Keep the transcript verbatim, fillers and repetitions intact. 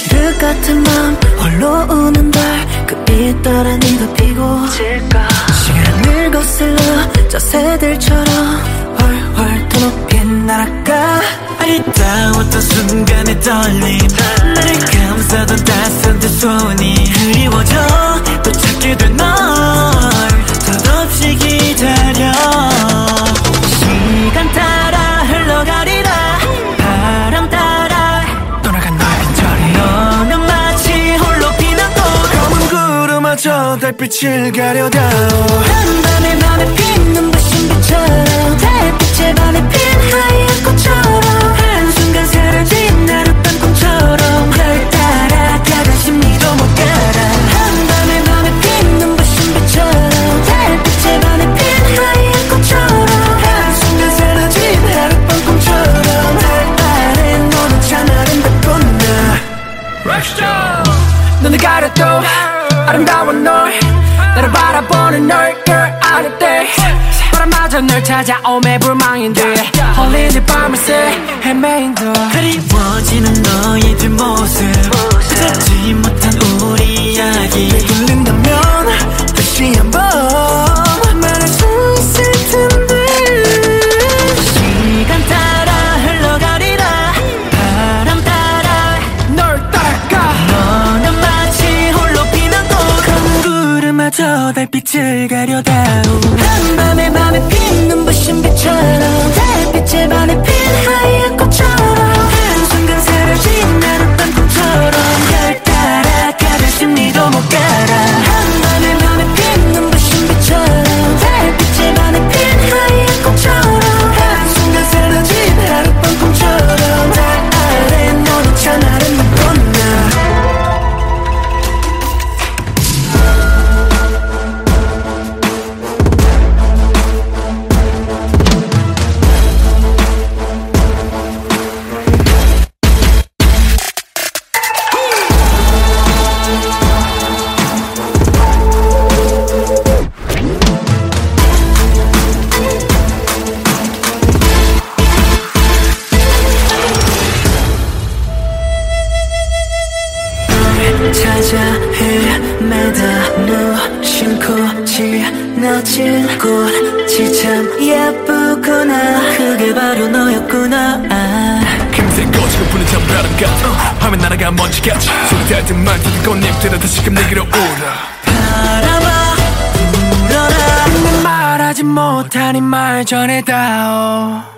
그 같은 맘 홀로 우는 달그 빛 따라 네가 피고 질까. 시간을 거슬러 저 새들처럼 훨훨 더 높이 날아가. 아리따웠던 순간의 떨림, 나를 감싸던 따스한 두 손이 그리워져 또 찾게 된 널 덧없이 기다려. 시간 따라 흘러가리라 바람 따라 떠나간 너의 빈자리. 너는 마치 홀로 피는 꽃 검은 구름마저 달빛을 가려다. 한밤에 밤에 피는 부신 빛처럼 달빛에 반해 핀 하얀 꽃처럼 한순간 사라진 하룻밤 꿈처럼 널 따라가다 심리도 못 가라. 한밤에 밤에 피는 부신 빛처럼 달빛에 반해 핀 하얀 꽃처럼 한순간 사라진 하룻밤 꿈처럼 날 아래 너는 참 아름답군 나. 눈을 가려도 아름다운 널 나를 바라보는 널 girl out of day. 바람마저 널 찾아오매 불망인데 홀린 네 밤을 새 헤매인도 그리워지는 너의 뒷모습 찾지 못한 우리 이야기 들린다면 다시 한번 말할 수 있을 텐데. 시간 따라 흘러가리라 바람 따라 널 따라가. 너는 마치 홀로 피는 꽃 검은 구름마저 달빛을 가려다. 한밤에 밤에 피는 부신 빛처럼 달빛에 반해 핀 하얀 꽃처럼 한순간 사라진 하룻밤 꿈처럼 널 따라가다 심리도 못 가라. 한밤에 밤에 피는 부신 빛처럼 달빛에 반해 핀 하얀 꽃처럼 한순간 사라진 하룻밤 꿈처럼 날 아래 너는 참 아름답군 나. 찾아 헤매다 무심코 지나친 꽃이 참 예쁘구나. 그게 바로 너였구나. 아. 금세 꺼지고 부는 찬바람 같아. 화면 날아가 먼지같이 소리 닿을 듯만 든 꽃잎들은 다시금 내게로 오라. 바람아 불어라. 말하지 못한 이 말 전해다오.